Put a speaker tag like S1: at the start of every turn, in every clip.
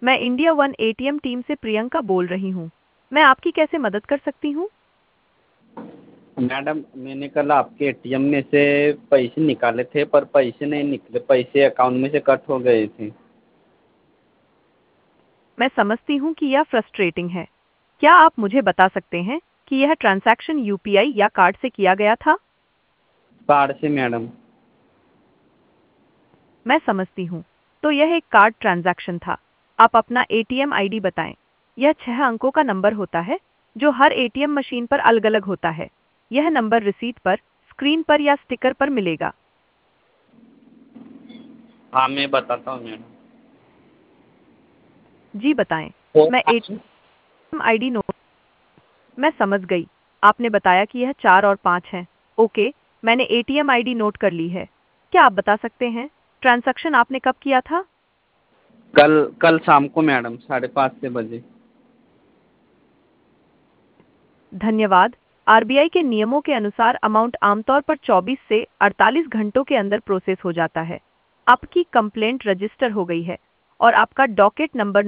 S1: मैं India one ATM team से प्रियंका बोल रही हूँ। मैं आपकी कैसे मदद कर सकती हूँ?
S2: मैडम, मैंने कल आपके एटीएम में से पैसे निकाले थे, पर पैसे नहीं निकले, पैसे अकाउंट में से कट हो गए थे।
S1: मैं समझती हूँ कि यह फ्रस्ट्रेटिंग है। क्या आप मुझे बता सकते हैं कि यह ट्रांजैक्शन यूपीआई या कार्ड से किया गया था?
S2: कार्ड से मैडम।
S1: मैं समझती हूँ। तो यह एक कार्ड ट्रांजैक्शन था। आप अपना एटीएम आईडी बताएं। यह 6 अंकों का नंबर होता है जो हर एटीएम मशीन पर अलग-अलग होता है। यह नंबर रिसीट पर, स्क्रीन पर या स्टिकर पर मिलेगा।
S2: हाँ, मैं बताता हूँ मैडम।
S1: जी बताएं।
S2: फोर
S1: मैं
S2: नाइन
S1: एटीएम आईडी नोट। मैं समझ गई। आपने बताया कि यह 4 और 5 है। ओके, मैंने एटीएम आईडी नोट कर ली है। क्या आप बता सकते हैं ट्रांजैक्शन आपने कब किया था?
S2: कल कल शाम को मैडम, 5:30 बजे।
S1: धन्यवाद। आरबीआई के नियमों के अनुसार अमाउंट आमतौर पर 24 से 48 घंटों के अंदर प्रोसेस हो जाता है। आपकी कंप्लेंट रजिस्टर हो गई है और आपका डॉकेट नंबर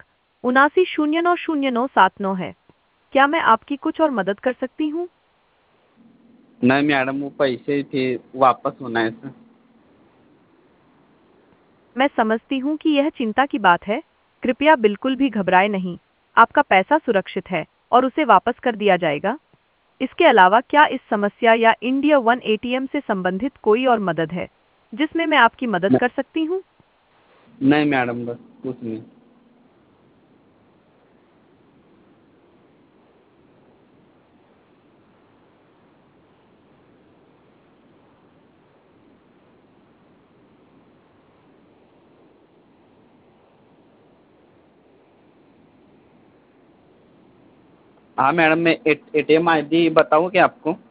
S1: 9,79,00979 है। क्या मैं आपकी कुछ और मदद कर सकती हूँ?
S2: नहीं मैडम, वो पैसे थे, वापस होना है सर।
S1: मैं समझती हूँ कि यह चिंता की बात है। कृपया बिल्कुल भी घबराएं नहीं। आपका पैसा सुरक्षित है और उसे वापस कर दिया जाएगा। इसके अलावा क्या इस समस्या या इंडिया वन एटीएम से संबंधित कोई और मदद है जिसमें मैं आपकी मदद कर सकती हूँ?
S2: नहीं मैडम, बस कुछ नहीं। हाँ मैडम, मैं एटीएम आईडी बताऊँ क्या आपको?